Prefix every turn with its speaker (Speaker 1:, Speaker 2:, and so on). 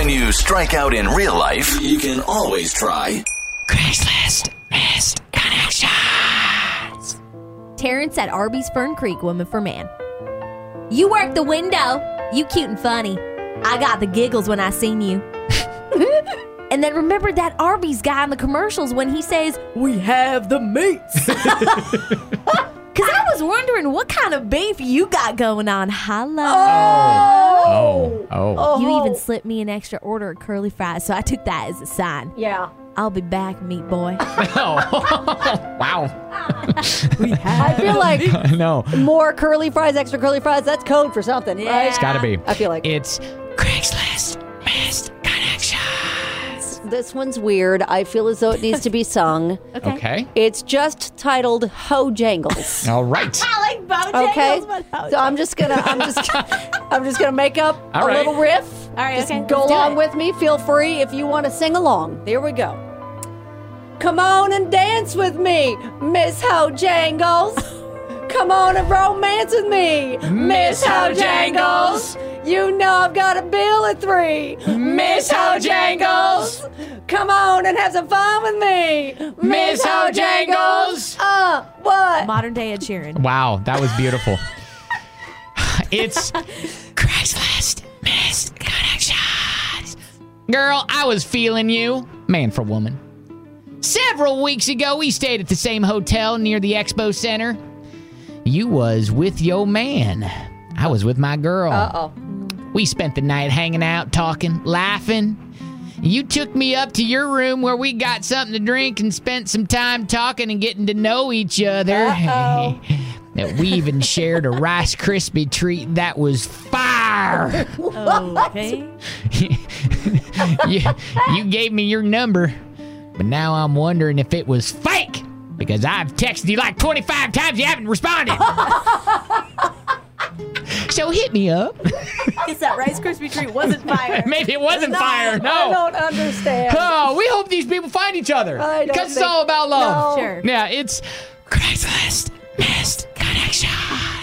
Speaker 1: When you strike out in real life, you can always try
Speaker 2: Craigslist Missed Connections.
Speaker 3: Terrence at Arby's Fern Creek, woman for man. You work the window. You cute and funny. I got the giggles when I seen you. And then remember that Arby's guy in the commercials when he says, "We have the meats." Because I was wondering what kind of beef you got going on. Hello.
Speaker 2: Oh.
Speaker 3: You even slipped me an extra order of curly fries, so I took that as a sign.
Speaker 4: Yeah.
Speaker 3: I'll be back, meat boy.
Speaker 2: Wow.
Speaker 4: I feel like
Speaker 2: No.
Speaker 4: more curly fries, extra curly fries, that's code for something, right?
Speaker 2: It's got to be.
Speaker 4: I feel like.
Speaker 2: It's Craigslist Missed Connections.
Speaker 4: This one's weird. I feel as though it needs to be sung.
Speaker 2: Okay.
Speaker 4: It's just titled Ho Jangles.
Speaker 2: All right.
Speaker 3: I like Bojangles,
Speaker 4: Okay,
Speaker 3: but
Speaker 4: so I'm just gonna make up
Speaker 2: All
Speaker 4: a
Speaker 2: right.
Speaker 4: little riff.
Speaker 3: All right,
Speaker 4: just
Speaker 3: okay,
Speaker 4: go
Speaker 3: let's do
Speaker 4: along
Speaker 3: it.
Speaker 4: with me. Feel free if you want to sing along. There we go. Come on and dance with me, Miss Ho Jangles. Come on and romance with me, Miss Ho Jangles. You know I've got a bill at 3, Miss Ho Jangles. Come on and have some fun with me, Miss Ho Jangles. What?
Speaker 3: modern day Ed Sheeran.
Speaker 2: Wow, that was beautiful. It's Craigslist Missed Connections. Girl, I was feeling you. Man for woman. Several weeks ago, we stayed at the same hotel near the Expo Center. You was with your man. I was with my girl.
Speaker 4: Uh-oh.
Speaker 2: We spent the night hanging out, talking, laughing. You took me up to your room where we got something to drink and spent some time talking and getting to know each other. We even shared a Rice Krispie treat that was fire.
Speaker 3: Okay.
Speaker 2: You gave me your number, but now I'm wondering if it was fake because I've texted you like 25 times. You haven't responded. So hit me up.
Speaker 3: Guess that Rice Krispie treat wasn't fire.
Speaker 2: Maybe it wasn't fire.
Speaker 4: I
Speaker 2: No.
Speaker 4: don't understand.
Speaker 2: Oh, we hope these people find each other.
Speaker 4: I don't
Speaker 2: Because it's
Speaker 4: think-
Speaker 2: all about love.
Speaker 4: No.
Speaker 3: Sure.
Speaker 2: Yeah, it's Craigslist Missed Connection.